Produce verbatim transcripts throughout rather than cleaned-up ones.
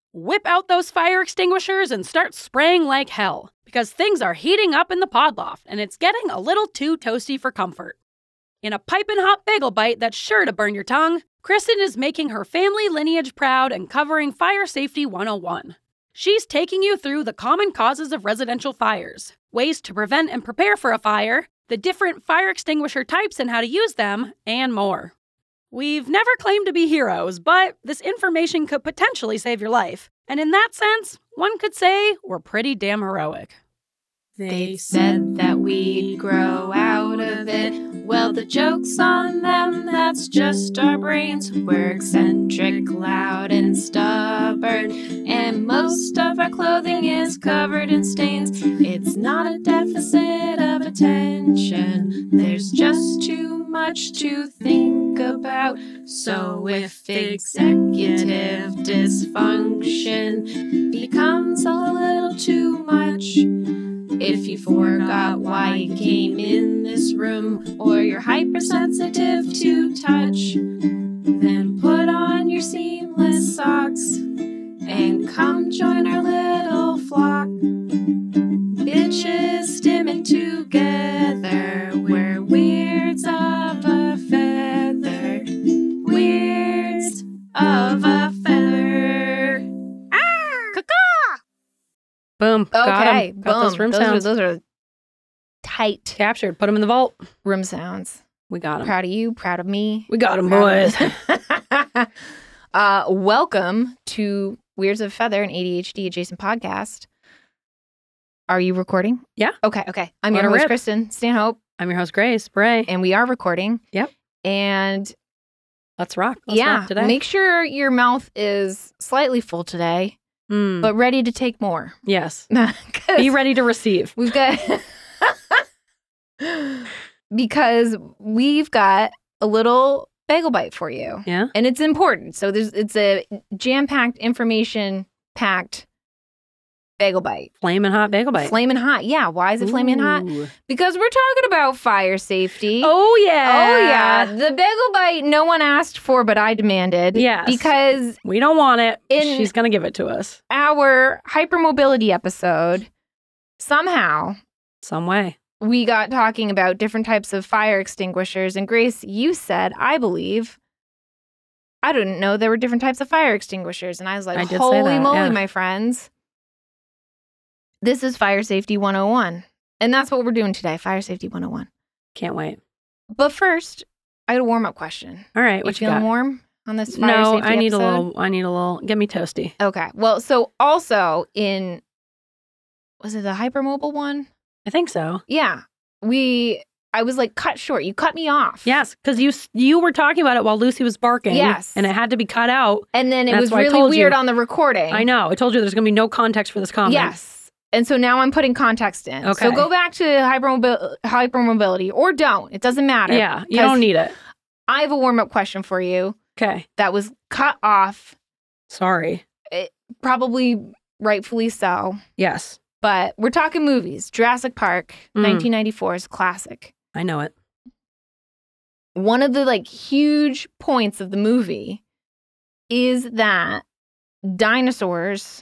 Whip out those fire extinguishers and start spraying like hell, because things are heating up in the pod loft and it's getting a little too toasty for comfort. In a piping hot bagel bite that's sure to burn your tongue, Kristen is making her family lineage proud and covering Fire Safety one oh one. She's taking you through the common causes of residential fires, ways to prevent and prepare for a fire, the different fire extinguisher types and how to use them, and more. We've never claimed to be heroes, but this information could potentially save your life. And in that sense, one could say we're pretty damn heroic. They said that we'd grow out of it. Well, the joke's on them, that's just our brains. We're eccentric, loud, and stubborn. And most of our clothing is covered in stains. It's not a deficit of attention. There's just too much to think about. So if executive dysfunction becomes a little too much, if you forgot why you came in this room, or you're hypersensitive to touch, then put on your seamless socks and come join our little flock. Bitches stimming together, we're weirds of a feather, weirds of a feather. Ah! Caw-caw! Boom. Got Okay, 'em. Got boom. those room those sounds. Are, those are tight Captured. Put them in the vault. room sounds. We got them. Proud of you. Proud of me. We got them, Proud boys. of- uh, welcome to Weirds of a Feather, an A D H D adjacent podcast. Are you recording? Yeah. Okay. Okay. I'm Let your her host, rip. Kristen Stanhope, I'm your host, Grace Bray. and we are recording. Yep. And Let's rock. Let's yeah, rock today. make sure your mouth is slightly full today, Mm, but ready to take more. yes. 'Cause Be ready to receive. We've got because we've got a little bagel bite for you, Yeah. and it's important. So there's it's a jam-packed, information-packed bagel bite. Flamin' hot bagel bite. Flaming hot, yeah. Why is it flaming hot? Ooh. Because we're talking about fire safety. Oh, yeah. Oh yeah, the bagel bite no one asked for, but I demanded. Yes. because We don't want it. In- She's going to give it to us. our hypermobility episode, somehow Some way. we got talking about different types of fire extinguishers. And Grace, you said, I believe, I didn't know there were different types of fire extinguishers. And I was like, I did say holy that, moly, yeah. my friends. This is Fire Safety one oh one. And that's what we're doing today, Fire Safety one oh one. Can't wait. But first, I had a warm-up question. All right. You What you feeling got? warm on this fire No, safety I need episode? a little. I need a little. Get me toasty. Okay. Well, so also in, was it the hypermobile one? I think so. Yeah. We, I was like cut short. You cut me off. Yes, because you s- you were talking about it while Lucy was barking. Yes. And it had to be cut out. And then it That's was what I really told you. weird on the recording. I know. I told you there's going to be no context for this comment. Yes. And so now I'm putting context in. Okay. So go back to hypermobil- hypermobility or don't. It doesn't matter. Yeah. You 'Cause don't need it. I have a warm-up question for you Okay. that was cut off, Sorry. probably rightfully so. Yes. But we're talking movies. Jurassic Park, Mm. nineteen ninety-four's classic. I know it. One of the like huge points of the movie is that dinosaurs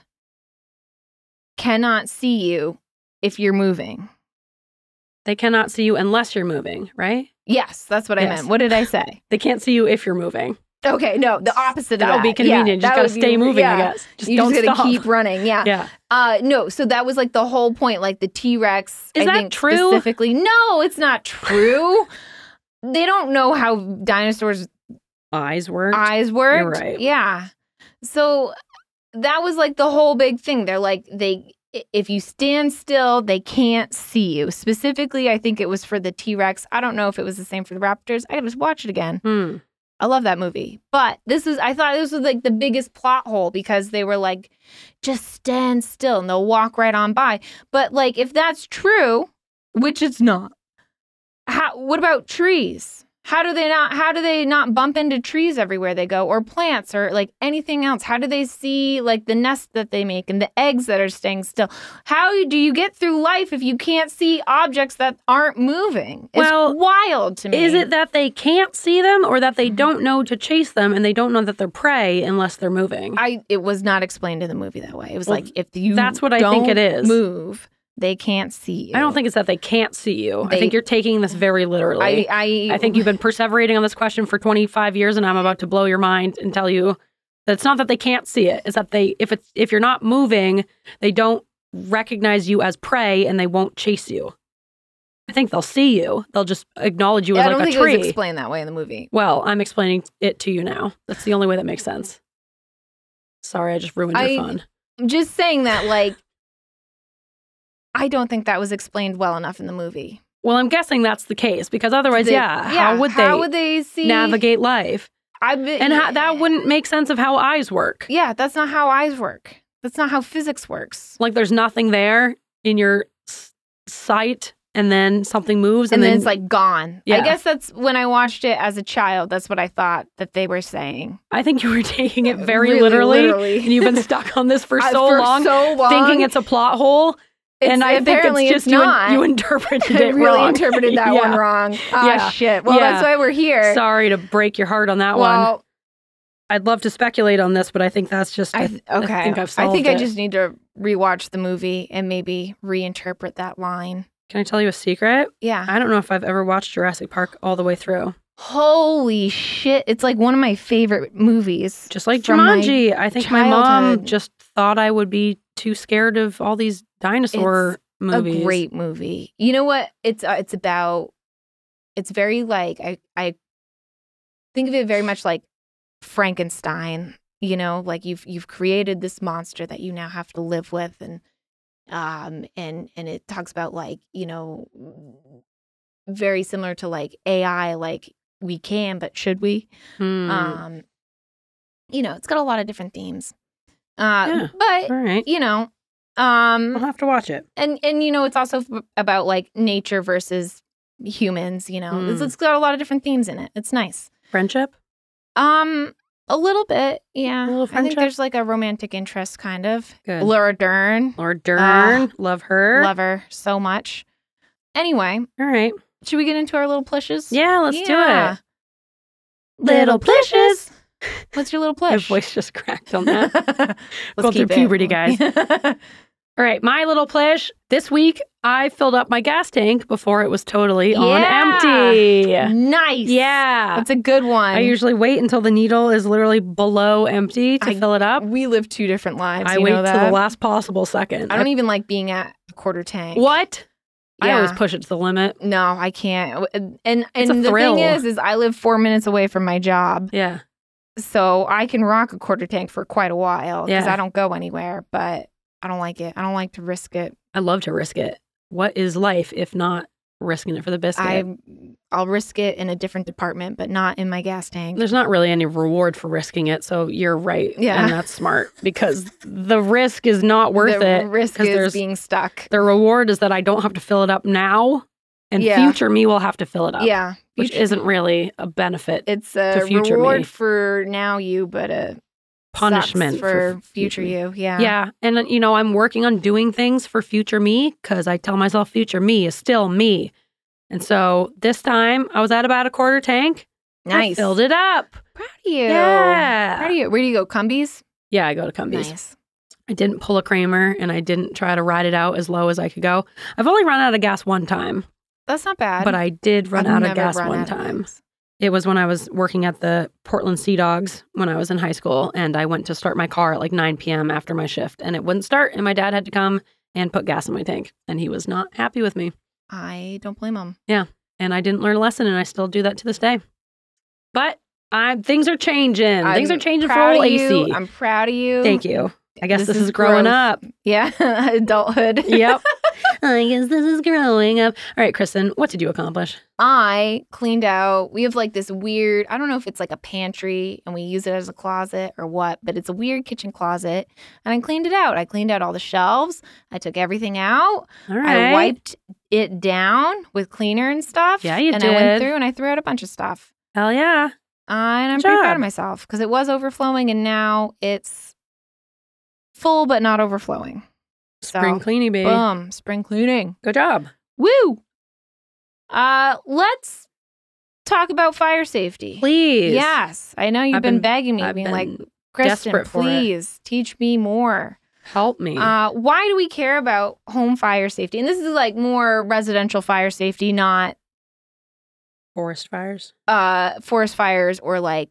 cannot see you if you're moving. They cannot see you unless you're moving, right? Yes, that's what I Yes. meant. What did I say? They can't see you if you're moving. Okay, no, the opposite That of would be that. convenient. Yeah, you just that got to would be- stay moving, I yeah. guess. Just You don't just gotta stop. keep running. Yeah. Yeah. Uh, no, so that was like the whole point. Like the T-Rex. Is I that think true? Specifically, no, it's not true. They don't know how dinosaurs' Eyes work. eyes work. You're right. Yeah. So that was like the whole big thing. They're like they. If you stand still, they can't see you. Specifically, I think it was for the T-Rex. I don't know if it was the same for the Raptors. I gotta just watch it again. Hmm. I love that movie. But this is, I thought this was like the biggest plot hole because they were like, just stand still and they'll walk right on by. But like, if that's true, which it's not, how, what about trees? How do they not how do they not bump into trees everywhere they go or plants or like anything else? How do they see like the nest that they make and the eggs that are staying still? How do you get through life if you can't see objects that aren't moving? It's Well, wild to me. Is it that they can't see them or that they don't know to chase them and they don't know that they're prey unless they're moving? I it was not explained in the movie that way. It was Well, like if you that's what I don't think it is. move, they can't see you. I don't think it's that they can't see you. They- I think you're taking this very literally. I I, I think you've been perseverating on this question for twenty-five years, and I'm about to blow your mind and tell you that it's not that they can't see it. It's that they, if it's if you're not moving, they don't recognize you as prey, and they won't chase you. I think they'll see you. They'll just acknowledge you I as don't like a think tree. it was explained that way in the movie. Well, I'm explaining it to you now. That's the only way that makes sense. Sorry, I just ruined your I- fun. I'm just saying that like I don't think that was explained well enough in the movie. Well, I'm guessing that's the case because otherwise, The- yeah, how would they How would they see navigate life? I be, And how, that wouldn't make sense of how eyes work. Yeah, that's not how eyes work. That's not how physics works. Like there's nothing there in your s- sight, and then something moves, And, and, then, it's like gone. Yeah. I guess that's when I watched it as a child. That's what I thought that they were saying. I think you were taking it very Really literally, literally. and you've been stuck on this for Uh, so for long, so long, thinking it's a plot hole. It's- and I think apparently it's just it's you, not. you interpreted I it really wrong. interpreted that Yeah. one wrong. Oh, Yeah. shit. Well, Yeah. that's why we're here. Sorry to break your heart on that one. well, I'd love to speculate on this, but I think that's just. I, I, th- I okay. think I've I solved think it. I just need to rewatch the movie and maybe reinterpret that line. Can I tell you a secret? Yeah. I don't know if I've ever watched Jurassic Park all the way through. Holy shit. It's like one of my favorite movies. Just like from my Jumanji, I think my mom childhood. just thought I would be too scared of all these dinosaur It's movies. A great movie. You know what? It's uh, it's about. It's very like I I think of it very much like Frankenstein. You know, like you've you've created this monster that you now have to live with, and um and and it talks about like you know very similar to like A I, like we can, but should we? Hmm. Um, you know, it's got a lot of different themes. Uh, Yeah. but all right. you know, um, I'll have to watch it. and and you know it's also f- about like nature versus humans, you know it's, Mm. it's got a lot of different themes in it. It's nice. Friendship? Um a little bit, yeah. A little I friendship? think there's like a romantic interest kind of. Good. Laura Dern, Laura Dern. love her. love her so much. Anyway, All right. should we get into our little plushes? Yeah, let's Yeah. do it. Little plushes. What's your little My plush? voice just cracked on that. Let's Going through keep it. puberty, guys. All right, my little plush. This week, I filled up my gas tank before it was totally on Yeah. empty. Nice. Yeah. That's a good one. I usually wait until the needle is literally below empty to I- fill it up. We live two different lives. I you wait know till that? the last possible second. I don't even like being at a quarter tank. What? I Yeah. always push it to the limit. No, I can't. And and, It's a the thrill. thing is, is I live four minutes away from my job, Yeah. so I can rock a quarter tank for quite a while because Yeah. I don't go anywhere. But I don't like it. I don't like to risk it. I love to risk it. What is life if not risking it for the biscuit? I I'll risk it in a different department, but not in my gas tank. There's not really any reward for risking it, so you're right. Yeah. And that's smart because the risk is not worth the it. risk 'cause is there's- being stuck. The reward is that I don't have to fill it up now, and Yeah. future me will have to fill it up. Yeah, Which future- isn't really a benefit. It's a to future reward me. for now you, but a Punishment sucks for, for future you. Yeah. Yeah. And, uh, you know, I'm working on doing things for future me because I tell myself future me is still me. And so this time I was at about a quarter tank. I Nice. filled it up. Proud of you. Yeah. Proud of you. Where do you go? Cumbies? Yeah, I go to Cumbies. Nice. I didn't pull a Kramer and I didn't try to ride it out as low as I could go. I've only run out of gas one time, That's not bad. but I did run I've out of never gas run one out of time. gas. It was when I was working at the Portland Sea Dogs when I was in high school, and I went to start my car at like nine p.m. after my shift, and it wouldn't start, and my dad had to come and put gas in my tank, and he was not happy with me. I don't blame them. And I didn't learn a lesson, and I still do that to this day. But I, things are changing. things are changing for old A C. I'm proud of you. Thank you. I guess this, This is, is growing growth. up. Yeah. Adulthood. Yep. I guess this is growing up. All right, Kristen, what did you accomplish? I cleaned out, we have like this weird, I don't know if it's like a pantry and we use it as a closet or what, but it's a weird kitchen closet. And I cleaned it out. I cleaned out all the shelves. I took everything out. All right. I wiped it down with cleaner and stuff. Yeah, you and did. And I went through and I threw out a bunch of stuff. Hell yeah. Uh, and I'm Good pretty job. proud of myself because it was overflowing and now it's full but not overflowing. Spring So, cleaning, baby. boom, spring cleaning. Good job. Woo! Uh, let's talk about fire safety. Please. Yes, I know you've I've been, been- begging me, I've being been like, Kristen, desperate for it. please teach me more. Help me. Uh, why do we care about home fire safety? And this is like more residential fire safety, not Forest fires. uh forest fires or like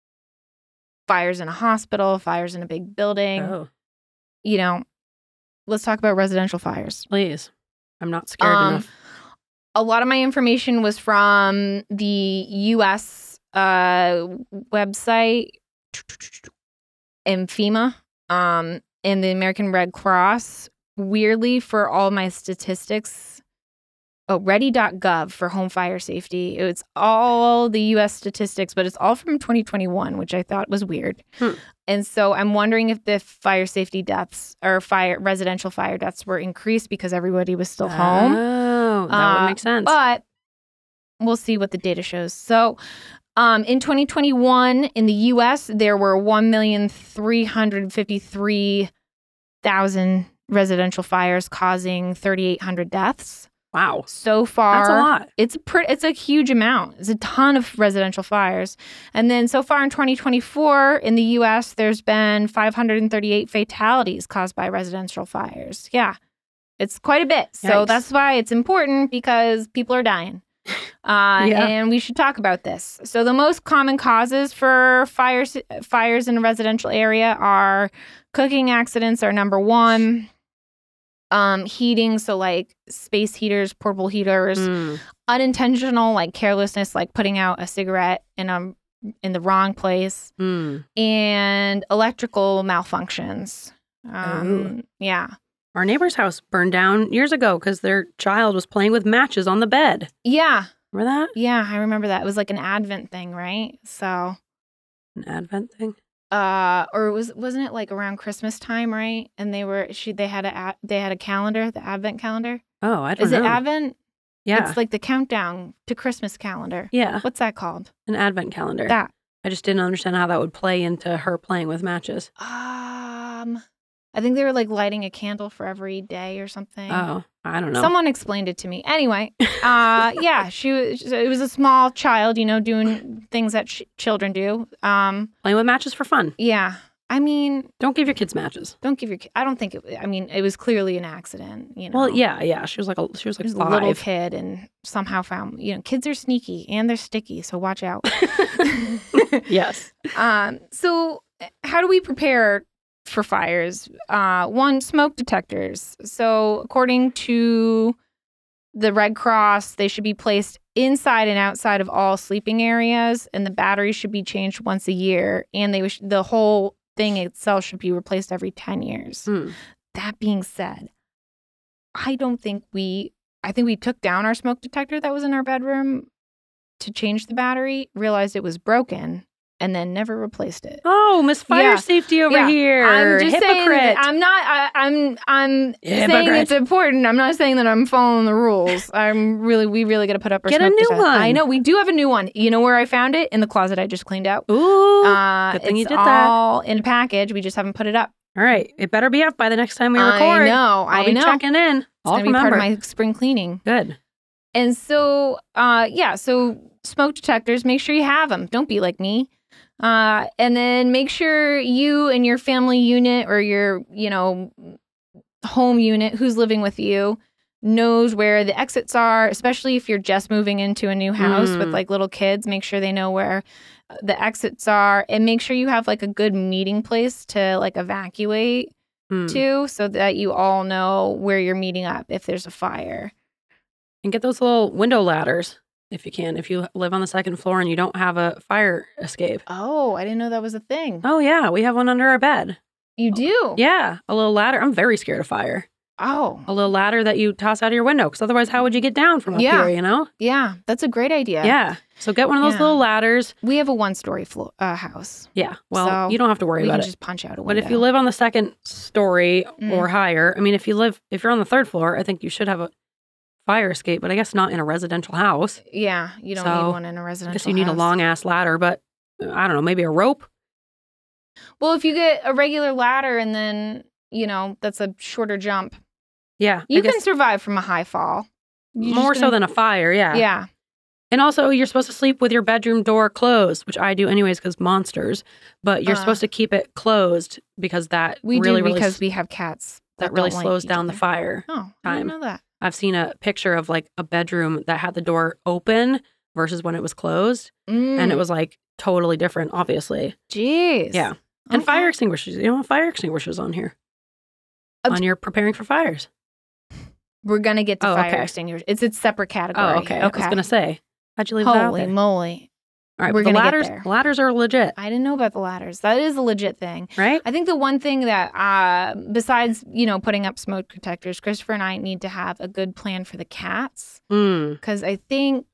fires in a hospital, fires in a big building. Oh, You know, let's talk about residential fires. please. I'm not scared Um, enough. A lot of my information was from the U S uh, website and FEMA um, and the American Red Cross. Weirdly, for all my statistics, oh, ready dot gov for home fire safety. It's all the U S statistics, but it's all from twenty twenty-one, which I thought was weird. Hmm. And so I'm wondering if the fire safety deaths or fire residential fire deaths were increased because everybody was still home. Oh, that Uh, would make sense. But we'll see what the data shows. So um, in twenty twenty-one, in the U S, there were one million three hundred fifty-three thousand residential fires causing three thousand eight hundred deaths. Wow. So far, That's a lot. It's a pre- it's a huge amount. It's a ton of residential fires. And then so far in twenty twenty-four, in the U S, there's been five hundred thirty-eight fatalities caused by residential fires. Yeah, it's quite a bit. So Yikes. that's why it's important because people are dying. Uh, Yeah. And we should talk about this. So the most common causes for fires fires in a residential area are cooking accidents are number one. Um, heating, so like space heaters, portable heaters, Mm. unintentional like carelessness, like putting out a cigarette in a in the wrong place, Mm. and electrical malfunctions. Um, yeah, Our neighbor's house burned down years ago because their child was playing with matches on the bed. yeah, Remember that? yeah. I remember that. It was like an Advent thing, right? So, An Advent thing? uh, or was wasn't it like around Christmas time, right? And they were she they had a a- they had a calendar, the Advent calendar. Oh, I don't Is know. it Advent? Yeah. It's like the countdown to Christmas calendar. yeah. What's that called? An Advent calendar. That. I just didn't understand how that would play into her playing with matches. Um, I think they were like lighting a candle for every day or something. Oh, I don't know. Someone explained it to me. Anyway, uh, yeah, she was. It was a small child, you know, doing things that ch- children do. Um, Playing with matches for fun. yeah. I mean, Don't give your kids matches. don't give your. ki- I don't think it. I mean, it was clearly an accident. You know. Well, yeah, yeah. She was like a, she was It like was a little five. kid and somehow found. You know, kids are sneaky and they're sticky, so watch out. Yes. Um, so how do we prepare for fires? Uh, one, smoke detectors. So according to the Red Cross, they should be placed inside and outside of all sleeping areas, and the batteries should be changed once a year, and they sh- the whole thing itself should be replaced every ten years. Hmm. That being said, I don't think we, I think we took down our smoke detector that was in our bedroom to change the battery, realized it was broken, and then never replaced it. Oh, Miss Fire Yeah. Safety over Yeah. here. I'm just saying Hypocrite. that I'm not. I, I'm. I'm saying Hypocrite. it's important. I'm not saying that I'm following the rules. I'm really. We really got to put up our Get a smoke new detector. one. I know we do have a new one. You know where I found it? In the closet I just cleaned out. Ooh. Uh, good thing you it's did that. all in a package. We just haven't put it up. All right. It better be up by the next time we record. I know. I'll I be know. checking in. It's I'll gonna be remember. part of my spring cleaning. Good. And so, uh, yeah. So smoke detectors. Make sure you have them. Don't be like me. Uh, and then make sure you and your family unit or your, you know, home unit who's living with you knows where the exits are, especially if you're just moving into a new house Mm. with like little kids. Make sure they know where the exits are, and make sure you have like a good meeting place to like evacuate Hmm. to, so that you all know where you're meeting up if there's a fire. And get those little window ladders if you can. If you live on the second floor and you don't have a fire escape. Oh, I didn't know that was a thing. Oh, yeah. We have one under our bed. You do? Yeah. A little ladder. I'm very scared of fire. Oh. A little ladder that you toss out of your window, because otherwise how would you get down from up Yeah. here, you know? Yeah, that's a great idea. Yeah. So get one of those Yeah. little ladders. We have a one-story flo- uh, house. Yeah. Well, So you don't have to worry we about can it. just punch out a window. But if you live on the second story Mm. or higher, I mean, if you live, if you're on the third floor, I think you should have a fire escape, but I guess not in a residential house. Yeah, you don't So, need one in a I residential guess you need house. a long ass ladder, but uh, I don't know, maybe a rope. Well, if you get a regular ladder and then, you know, that's a shorter jump, Yeah. I you guess can survive from a high fall. You're more just so gonna- than a fire. Yeah. Yeah. And also, you're supposed to sleep with your bedroom door closed, which I do anyways because monsters. But you're Uh. supposed to keep it closed because that We really, do really, because s- we have cats that that really don't like slows each down the other. fire. Oh, I time. didn't know that. I've seen a picture of like a bedroom that had the door open versus when it was closed, Mm. and it was like totally different, obviously. Jeez. Yeah. And Okay. fire extinguishers. You don't have fire extinguishers on here. Uh, on your preparing for fires. We're gonna get to Oh, fire okay. extinguishers. It's its separate category. Oh, okay. I was gonna say, how'd you leave that out Holy there? moly! All right, we're but the gonna get ladders. there. Ladders are legit, I didn't know about the ladders. That is a legit thing. right? I think the one thing that, uh, besides you know putting up smoke detectors, Christopher and I need to have a good plan for the cats Mm. because I think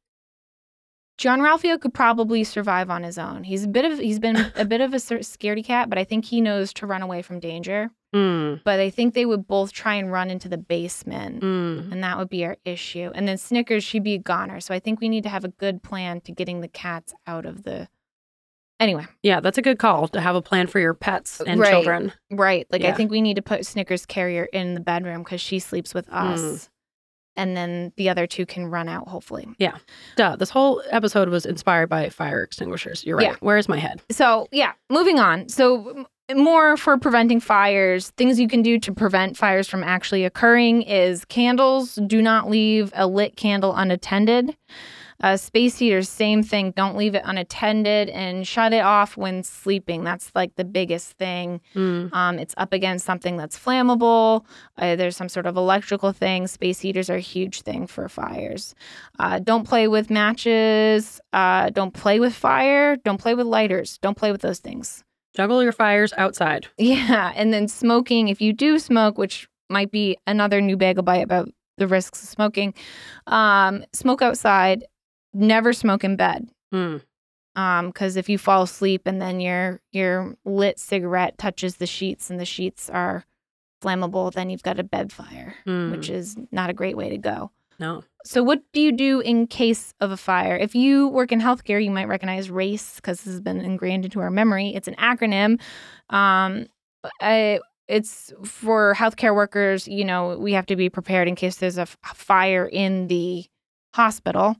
John Ralphio could probably survive on his own. He's a bit of he's been a bit of a sar- scaredy cat, but I think he knows to run away from danger. Mm. But I think they would both try and run into the basement. Mm. And that would be our issue. And then Snickers, she'd be a goner. So I think we need to have a good plan to getting the cats out of the. Anyway, Yeah, that's a good call to have a plan for your pets and Right. children. right. Like, I Yeah. think we need to put Snickers' carrier in the bedroom because she sleeps with us. Mm. And then the other two can run out, hopefully. Duh, this whole episode was inspired by fire extinguishers. You're right. Yeah. Where's my head? So, yeah, moving on. So, m- more for preventing fires, things you can do to prevent fires from actually occurring is candles. Do not leave a lit candle unattended. Uh, space heaters, same thing. Don't leave it unattended and shut it off when sleeping. That's like the biggest thing. Mm. Um, it's up against something that's flammable. Uh, there's some sort of electrical thing. Space heaters are a huge thing for fires. Uh, don't play with matches. Uh, don't play with fire. Don't play with lighters. Don't play with those things. Juggle your fires outside. Yeah. And then smoking, if you do smoke, which might be another new bagel bite about the risks of smoking, um, smoke outside. Never smoke in bed. Mm. Um, because if you fall asleep and then your your lit cigarette touches the sheets and the sheets are flammable, then you've got a bed fire, Mm. which is not a great way to go. No. So what do you do in case of a fire? If you work in healthcare, you might recognize RACE because this has been ingrained into our memory. It's an acronym. Um, I, it's for healthcare workers. You know, we have to be prepared in case there's a f- fire in the hospital.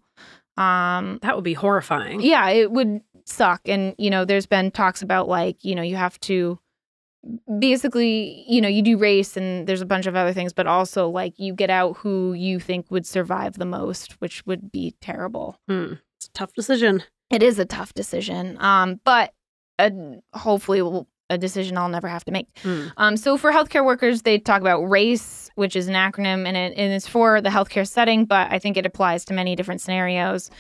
Um, That would be horrifying. yeah, it would suck. And, you know, there's been talks about like, you know, you have to basically, you know, you do race and there's a bunch of other things, but also like you get out who you think would survive the most, which would be terrible. Mm. It's a tough decision. It is a tough decision. Um, but uh, hopefully will- a decision I'll never have to make. Mm. Um, so for healthcare workers, they talk about RACE, which is an acronym, and, it, and it's for the healthcare setting, but I think it applies to many different scenarios.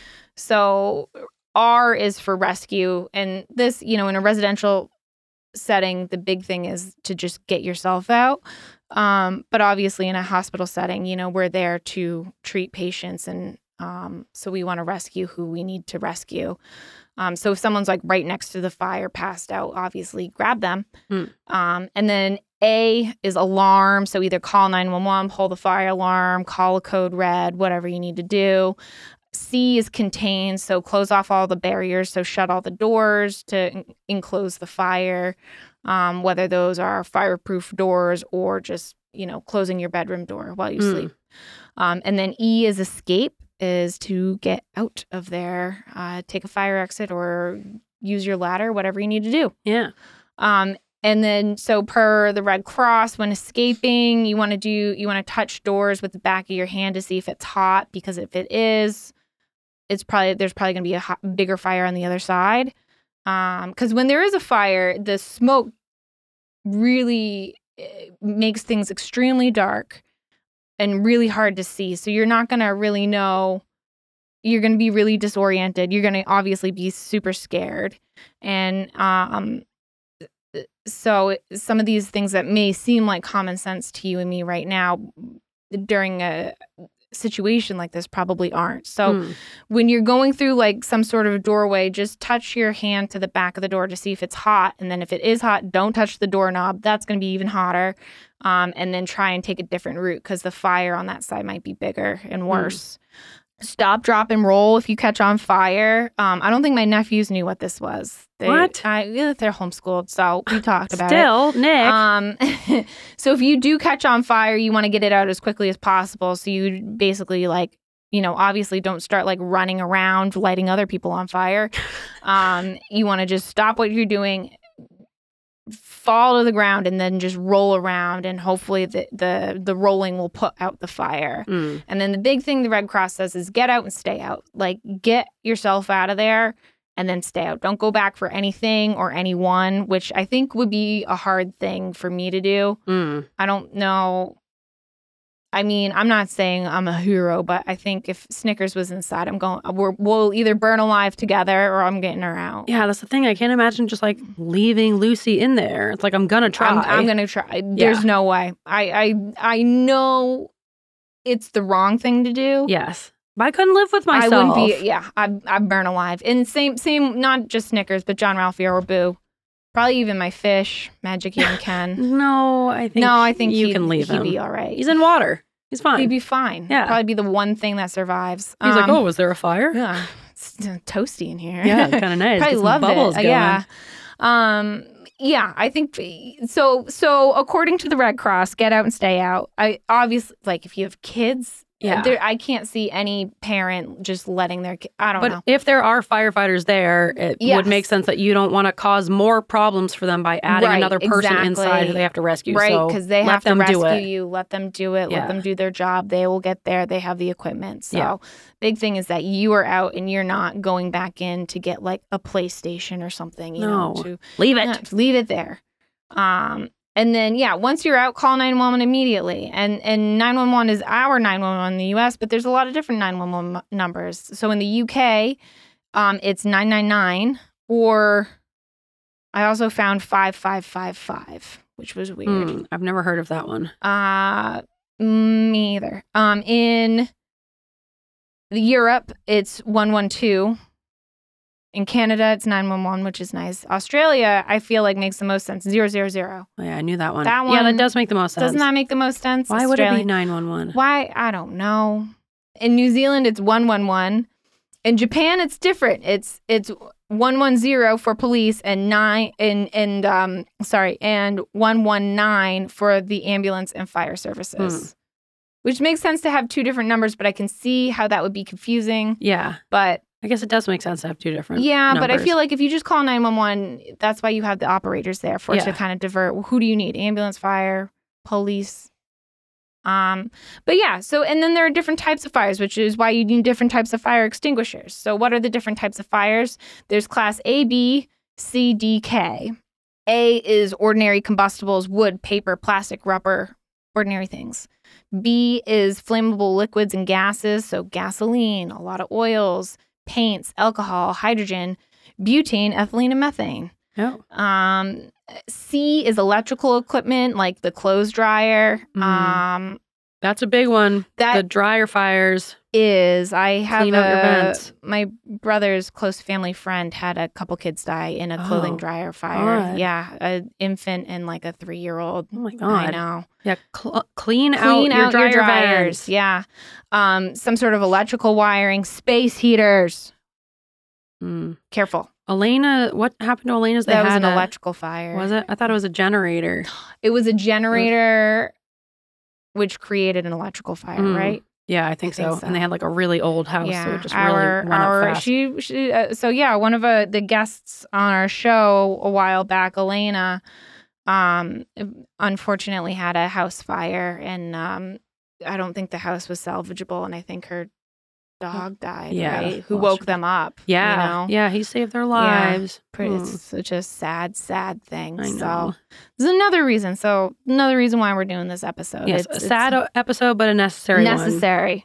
So R is for rescue, and this, you know, in a residential setting, the big thing is to just get yourself out. Um, but obviously, in a hospital setting, you know, we're there to treat patients, and um, so we want to rescue who we need to rescue. Um, so if someone's like right next to the fire, passed out, obviously grab them. Mm. Um, and then A is alarm. So either call nine one one, pull the fire alarm, call a code red, whatever you need to do. C is contain. So close off all the barriers. So shut all the doors to en- enclose the fire, um, whether those are fireproof doors or just, you know, closing your bedroom door while you Mm. sleep. Um, and then E is escape, is to get out of there, uh, take a fire exit or use your ladder, whatever you need to do. Yeah. Um, and then, so per the Red Cross, when escaping, you want to do, you want to touch doors with the back of your hand to see if it's hot, because if it is, it's probably, there's probably going to be a hot, bigger fire on the other side. Um, because when there is a fire, the smoke really eh, makes things extremely dark and really hard to see. So you're not going to really know. You're going to be really disoriented. You're going to obviously be super scared. And um, so some of these things that may seem like common sense to you and me right now during a situation like this probably aren't. So Mm. when you're going through like some sort of doorway, just touch your hand to the back of the door to see if it's hot. And then if it is hot, don't touch the doorknob. That's going to be even hotter. Um, and then try and take a different route because the fire on that side might be bigger and worse. Mm. Stop, drop, and roll if you catch on fire. Um, I don't think my nephews knew what this was. They, What? I, yeah, they're homeschooled, so we talked about it. Still, Nick. Um, so if you do catch on fire, you want to get it out as quickly as possible. So you basically like, you know, obviously don't start like running around lighting other people on fire. Um, you want to just stop what you're doing, fall to the ground, and then just roll around, and hopefully the the, the rolling will put out the fire. Mm. And then the big thing the Red Cross says is get out and stay out. Like get yourself out of there. And then stay out. Don't go back for anything or anyone, which I think would be a hard thing for me to do. Mm. I don't know. I mean, I'm not saying I'm a hero, but I think if Snickers was inside, I'm going, we're, we'll either burn alive together or I'm getting her out. Yeah, that's the thing. I can't imagine just like leaving Lucy in there. It's like, I'm going to try. I'm, I'm going to try. There's Yeah. no way. I, I, I know it's the wrong thing to do. Yes. But I couldn't live with myself. I wouldn't be, yeah, I'd, I'd burn alive. And same, same, not just Snickers, but John Ralphie or Boo. Probably even my fish, Magic and Ken. No, I think no, I think you he'd, can leave he'd him. be all right. He's in water. He's fine. He'd be fine. Yeah. Probably be the one thing that survives. He's like, Um, oh, was there a fire? yeah, it's toasty in here. Yeah, kind of nice. Probably Get some loved bubbles it. going. Yeah. Um, yeah, I think so. So according to the Red Cross, get out and stay out. I obviously like if you have kids. Yeah. There, I can't see any parent just letting their kid. I don't But know. if there are firefighters there, it Yes. would make sense that you don't want to cause more problems for them by adding Right, another person exactly. inside who they have to rescue. Right, So because they let have to them do rescue it. you. Let them do it. Yeah. Let them do their job. They will get there. They have the equipment. So, Yeah. big thing is that you are out and you're not going back in to get like a PlayStation or something. You No. know, to Leave it. yeah, leave it there. Um, and then yeah, once you're out, call nine one one immediately. And and nine one one is our nine one one in the U S, but there's a lot of different nine one one numbers. So in the U K, um, it's nine nine nine, or I also found five five five five, which was weird. Hmm, I've never heard of that one. Uh, me either. Um, in Europe, it's one one two. In Canada, it's nine one one, which is nice. Australia, I feel like makes the most sense. Zero zero zero. Oh, yeah, I knew that one. That Yeah, that one does make the most sense. Doesn't that make the most sense? Why would it be Australian- nine one one? Why? I don't know. In New Zealand, it's one one one. In Japan, it's different. It's it's one one zero for police and nine and and um sorry and one one nine for the ambulance and fire services. Which makes sense to have two different numbers, but I can see how that would be confusing. Yeah. But I guess it does make sense to have two different yeah, but I numbers. feel like if you just call nine one one, that's why you have the operators there for Yeah. to kind of divert. Who do you need? Ambulance, fire, police. Um, but yeah, so and then there are different types of fires, which is why you need different types of fire extinguishers. So what are the different types of fires? There's class A, B, C, D, K. A is ordinary combustibles, wood, paper, plastic, rubber, ordinary things. B is flammable liquids and gases, so gasoline, a lot of oils, paints, alcohol, hydrogen, butane, ethylene, and methane. Oh. Um, C is electrical equipment like the clothes dryer. Mm. Um, That's a big one. That- the dryer fires. is I have Clean out your a- vents. my brother's close family friend had a couple kids die in a clothing Oh, dryer fire. God. Yeah, an infant and like a three year old. Oh my God. I know. Yeah. Cl- clean, Clean out, your out dryer your dryers. vents. Yeah. Um, some sort of electrical wiring, space heaters. Mm. Careful. Elena, what happened to Elena's? They That was had an a- electrical fire. Was it? I thought it was a generator. It was a generator which created an electrical fire, Mm. right? Yeah, I think, I think so. so. And they had like a really old house, so it just our, really went our, up fast. She, she uh, so yeah, one of uh, the guests on our show a while back, Elena, um, unfortunately had a house fire, and um, I don't think the house was salvageable, and I think her dog died. Yeah. right? Who Well, woke she- them up? yeah, you know? yeah, he saved their lives. Pretty, Mm. It's such a sad, sad thing. I So know. there's another reason. So another reason why we're doing this episode. Yes, It's- a it's- sad o- episode, but a necessary, one. necessary.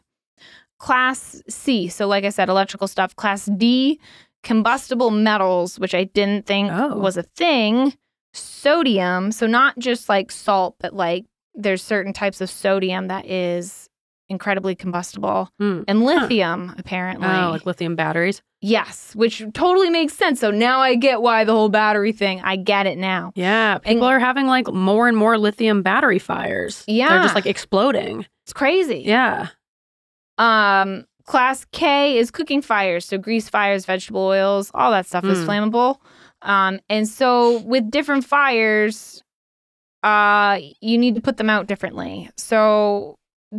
Class C, so like I said, electrical stuff. Class D, combustible metals, which I didn't think Oh. was a thing. sodium. So not just like salt, but like there's certain types of sodium that is incredibly combustible. Mm. And lithium, huh. apparently. Oh, like lithium batteries? Yes, which totally makes sense. So now I get why the whole battery thing, I get it now. Yeah, people and, are having like more and more lithium battery fires. Yeah. They're just like exploding. It's crazy. Yeah. Um, class K is cooking fires. So grease fires, vegetable oils, all that stuff mm. is flammable. Um, and so with different fires, uh, you need to put them out differently. So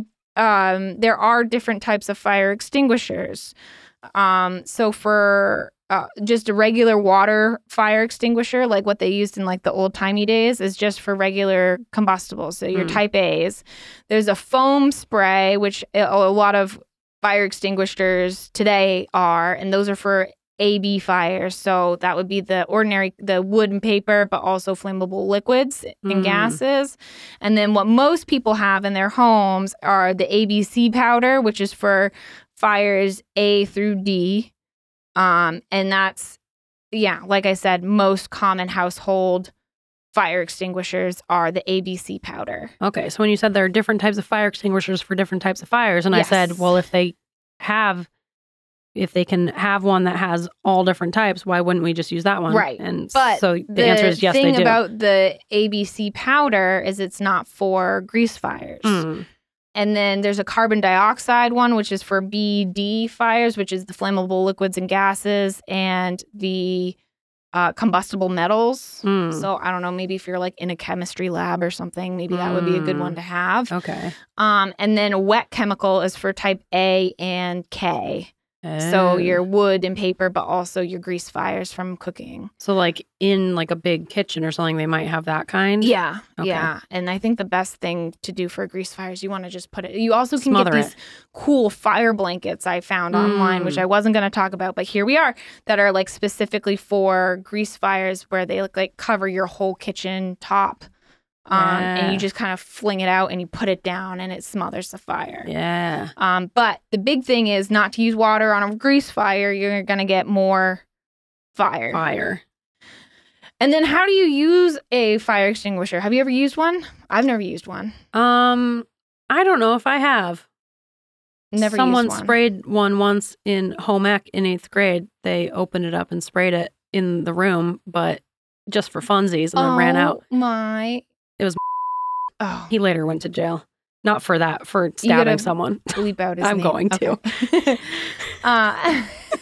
um, there are different types of fire extinguishers. Um, so for uh, just a regular water fire extinguisher, like what they used in like the old timey days, is just for regular combustibles. So your mm. type A's. There's a foam spray, which a lot of fire extinguishers today are, and those are for A B fires. So that would be the ordinary, the wood and paper, but also flammable liquids and mm. gases. And then what most people have in their homes are the A B C powder, which is for fires A through D. Um, and that's, yeah, like I said, most common household fire extinguishers are the A B C powder. Okay, so when you said there are different types of fire extinguishers for different types of fires, and yes. I said, well, if they have, if they can have one that has all different types, why wouldn't we just use that one? Right. And but so the, the answer is yes, they do. The thing about the A B C powder is it's not for grease fires. Mm. And then there's a carbon dioxide one, which is for B D fires, which is the flammable liquids and gases, and the uh, combustible metals. Mm. So I don't know, maybe if you're like in a chemistry lab or something, maybe that would be a good one to have. Okay. Um, and then a wet chemical is for type A and K. Oh. So your wood and paper, but also your grease fires from cooking. So like in like a big kitchen or something, they might have that kind? Yeah, okay. yeah. And I think the best thing to do for grease fires, you want to just put it, you also can Smother get these it. cool fire blankets I found mm. online, which I wasn't going to talk about, but here we are, that are like specifically for grease fires where they look like cover your whole kitchen top. Um, yeah. And you just kind of fling it out and you put it down and it smothers the fire. Yeah. Um, but the big thing is not to use water on a grease fire. You're going to get more fire. Fire. And then how do you use a fire extinguisher? Have you ever used one? I've never used one. Um, I don't know if I have. Never Someone used one. sprayed one once in home ec in eighth grade. They opened it up and sprayed it in the room, but just for funsies, and then oh, ran out. my... It was. Oh. He later went to jail. Not for that, for stabbing someone. Bleep out his I'm name. going to. Okay. uh,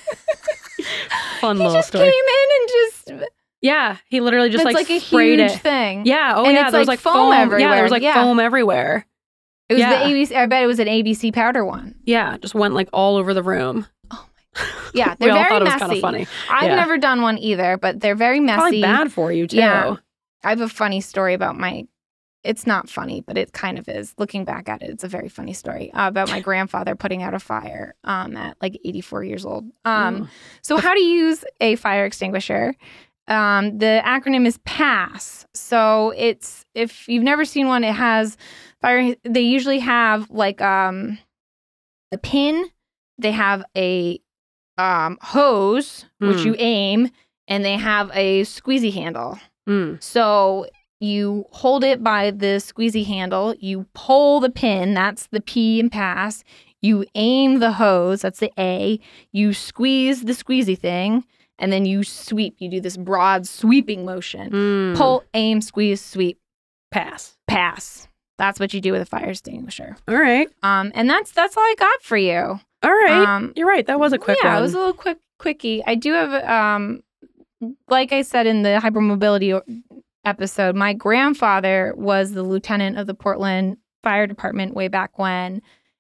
Fun he little just story. came in and just. Yeah, he literally just It's like, like a sprayed huge it. thing. Yeah. Oh and yeah. it's There was like like foam foam everywhere. Yeah, there was like Yeah. foam everywhere. It was yeah. the A B C. I bet it was an A B C powder one. Yeah, just went like all over the room. Oh my. Yeah, we they're all very thought it was messy. kind of funny. I've Yeah. never done one either, but they're very messy. Probably bad for you too. Yeah. I have a funny story about my. It's not funny, but it kind of is. Looking back at it, it's a very funny story uh, about my grandfather putting out a fire um, at like eighty-four years old. Um, Mm. So how to use a fire extinguisher? Um, the acronym is PASS. So it's, if you've never seen one, it has fire. They usually have like um, a pin. They have a um, hose, which Mm. you aim, and they have a squeezy handle. Mm. So you hold it by the squeezy handle, you pull the pin, that's the P in pass, you aim the hose, that's the A, you squeeze the squeezy thing, and then you sweep. You do this broad sweeping motion. Mm. Pull, aim, squeeze, sweep, Pass. pass. That's what you do with a fire extinguisher. All right. Um, and that's that's all I got for you. All right. Um, You're right. That was a quick yeah, one. it was a little quick quickie. I do have, um, like I said in the hypermobility episode, my grandfather was the lieutenant of the Portland Fire Department way back when.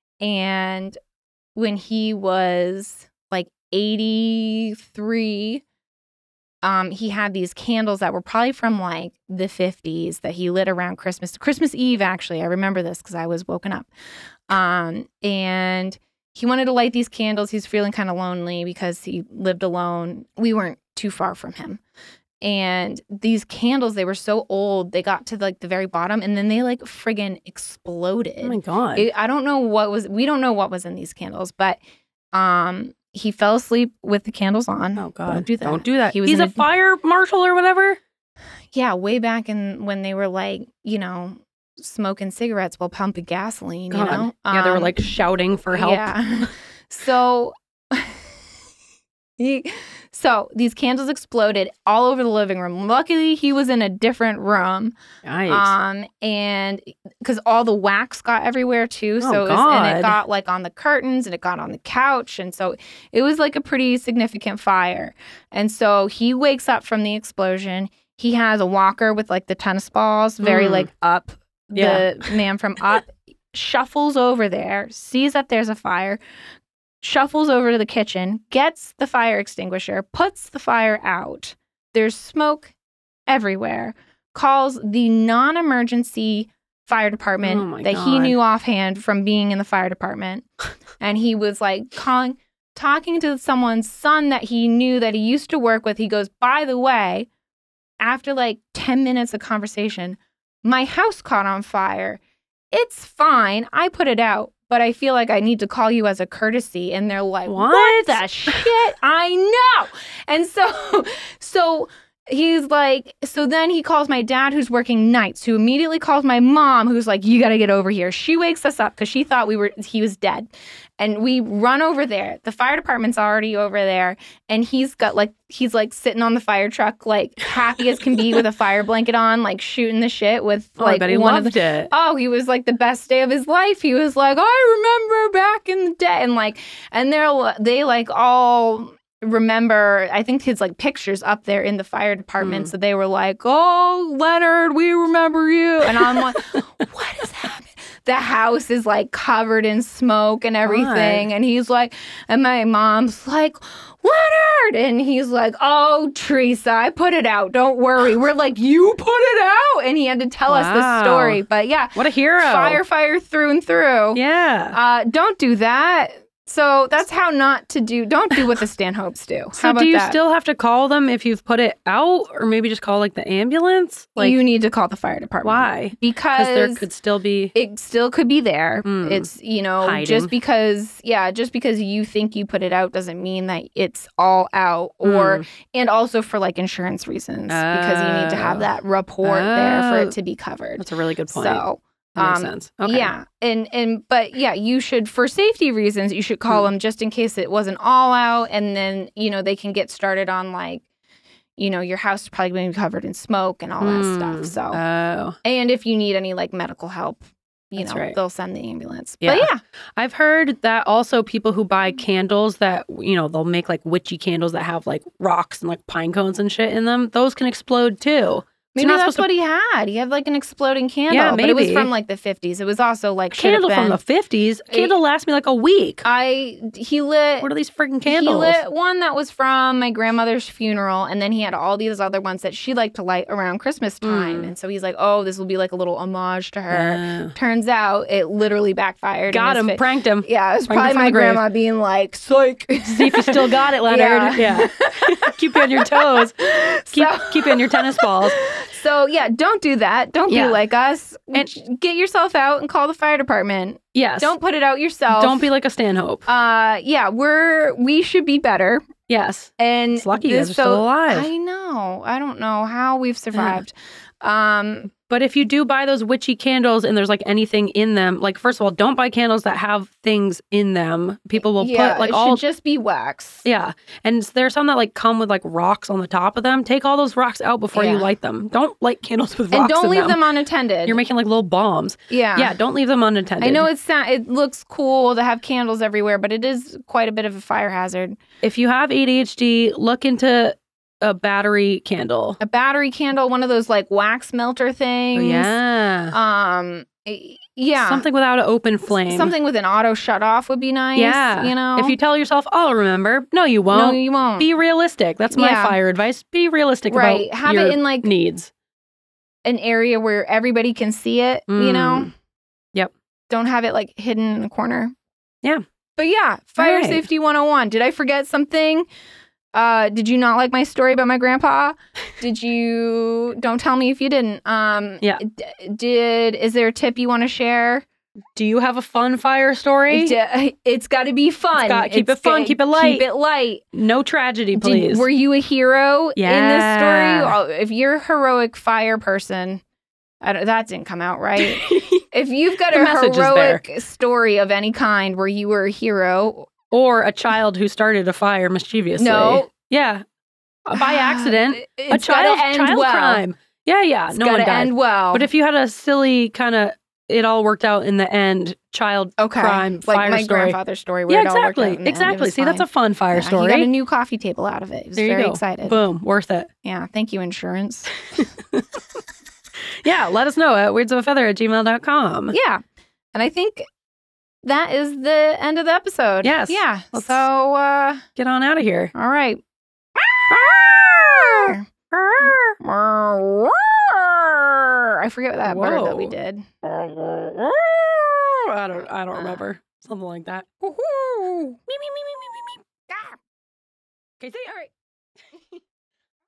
And when he was like eighty-three, um, he had these candles that were probably from like the fifties that he lit around Christmas. Christmas Eve, actually. I remember this because I was woken up. Um, and he wanted to light these candles. He's feeling kind of lonely because he lived alone. We weren't too far from him. And these candles, they were so old, they got to like the very bottom and then they like friggin' exploded. Oh my God. It, I don't know what was, we don't know what was in these candles, but um, he fell asleep with the candles on. Oh God. Don't do that. Don't do that. He was He's in a, fire marshal or whatever? Yeah, way back in when they were like, you know, smoking cigarettes while pumping gasoline, God. you know? Yeah, they were Um, like shouting for help. Yeah. So he so these candles exploded all over the living room. Luckily, he was in a different room. Yikes. Um, and because all the wax got everywhere too. Oh, So it was, and God. it got like on the curtains and it got on the couch. And so it was like a pretty significant fire. And so he wakes up from the explosion. He has a walker with like the tennis balls, very Mm. like up, Yeah. the man from Up, shuffles over there, sees that there's a fire, shuffles over to the kitchen, gets the fire extinguisher, puts the fire out. There's smoke everywhere. Calls the non-emergency fire department Oh my that he God. knew offhand from being in the fire department. And he was like calling, talking to someone's son that he knew that he used to work with. He goes, by the way, after like ten minutes of conversation, my house caught on fire. It's fine. I put it out, but I feel like I need to call you as a courtesy. And they're like, what, What? the shit? I know. And so, so he's like, so then he calls my dad who's working nights, who immediately calls my mom, who's like, you got to get over here. She wakes us up because she thought we were, he was dead. And we run over there. The fire department's already over there. And he's got like, he's like sitting on the fire truck, like happy as can be with a fire blanket on, like shooting the shit with Oh, I like bet he one loved of the, it. oh, he was like the best day of his life. He was like, I remember back in the day. And like, and they're, they like all remember, I think his like pictures up there in the fire department. Mm. So they were like, oh, Leonard, we remember you. And I'm like, what is happening? The house is like covered in smoke and everything. God. And he's like, and my mom's like, Leonard. And he's like, oh, Teresa, I put it out. Don't worry. We're like, you put it out. And he had to tell us the Wow. story. But yeah, What a hero. fire, fire through and through. Yeah. Uh, don't do that. So that's how not to do. Don't do what the Stanhopes do. So How about do you that? still have to call them if you've put it out, or maybe just call like the ambulance? Like you need to call the fire department. why? Because Because there could still be. it still could be there. Mm. It's, you know, Hiding. just because, yeah, just because you think you put it out doesn't mean that it's all out. Or, Mm. and also for like insurance reasons, because you need to have Oh. that report there for Oh. it to be covered. That's a really good point. So, that makes um, sense. Okay. yeah. And, and, but yeah, you should, for safety reasons, you should call Mm. them just in case it wasn't all out. And then, you know, they can get started on like, you know, your house is probably going to be covered in smoke and all that Mm. stuff. So, Oh. and if you need any like medical help, you That's know, right. they'll send the ambulance. Yeah. But yeah, I've heard that also people who buy candles that, you know, they'll make like witchy candles that have like rocks and like pine cones and shit in them. Those can explode too. So maybe you're not that's supposed what he had. He had like an exploding candle, Yeah, but it was maybe. from like the fifties. It was also like should have Candle from been- the fifties. It- Candle lasts me like a week. I he lit. What are these freaking He candles? lit one that was from my grandmother's funeral, and then he had all these other ones that she liked to light around Christmas time. Mm. And so he's like, "Oh, this will be like a little homage to her." Oh. Turns out it literally backfired. in Got his him. fa- Pranked him. Yeah, it was Pranked him probably from my the grave. grandma being like, "Psych." See if you still got it, Leonard. Yeah. Yeah. Keep you on your toes. Keep, So- keep you on your tennis balls. So yeah, don't do that. Don't Yeah. be like us. And- Get yourself out and call the fire department. Yes. Don't put it out yourself. Don't be like a Stanhope. Uh, yeah, we're we should be better. Yes. And It's lucky you this- guys are still alive. I know. I don't know how we've survived. Um, But if you do buy those witchy candles and there's like anything in them, like first of all, don't buy candles that have things in them. People will yeah, put like it all should just be wax. yeah, and there's some that like come with like rocks on the top of them. Take all those rocks out before you Yeah. light them. Don't light candles with rocks And don't in leave them. them unattended. You're making like little bombs. yeah. Yeah, don't leave them unattended. I know it's sa- it looks cool to have candles everywhere, but it is quite a bit of a fire hazard. If you have A D H D, look into a battery candle. A battery candle, one of those like wax melter Oh, things. yeah. Um, y- yeah. Something without an open flame. Something with an auto shut off would be nice. Yeah. You know? If you tell yourself, I'll remember. No, you No, won't. you won't. Be realistic. That's my Yeah. fire advice. Be realistic right. about Have your it in like needs. an area where everybody can see it, you know? Mm. Yep. Don't have it like hidden in a corner. Yeah. But yeah, fire Right. safety one oh one. Did I forget something? Uh, did you not like my story about my grandpa? Did you don't tell me if you didn't. Um Yeah. d- did is there a tip you want to share? Do you have a fun fire story? It, it's got to be fun. It's got- keep It's it fun, got- keep it light. Keep it light. No tragedy, Did- please. were you a hero in this story? Yeah. Oh, if you're a heroic fire person, I don't, that didn't come out right. If you've got The a message is heroic story of any kind where you were a hero, Or a child who started a fire mischievously. No. Yeah. By accident. it's a child, gotta end child well. crime. Yeah, yeah. It's no one gotta died. end well. But if you had a silly kind of, it all worked out in the end, child okay, crime like fire my story. grandfather's story, where Yeah, it all worked exactly. out in the end, it Exactly. was See, that's a fine. fun fire Yeah, story. He got a new coffee table out of it. He was there you very go. excited. Boom. Worth it. Yeah, thank you, insurance. Yeah, let us know at weirdsofafeather at gmail dot com. Yeah, and I think that is the end of the episode. Yes. Yeah. Let's- So, uh, Get on out of here. all right. I forget what that bird that we Whoa. did. I don't I don't remember. Something like that. Woohoo! Me, me, me, me, me, me, me. Okay, see ya. All right.